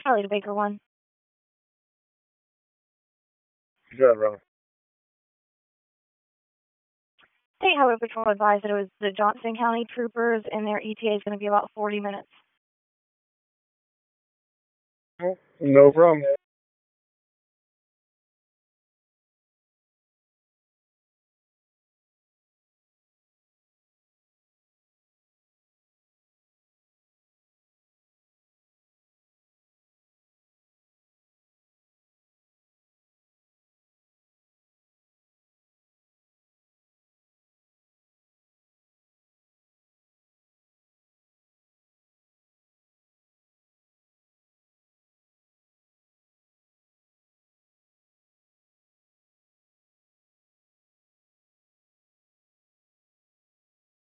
Highway to Baker 1. Good, bro. State Highway Patrol advised that it was the Johnson County troopers, and their ETA is going to be about 40 minutes. No problem.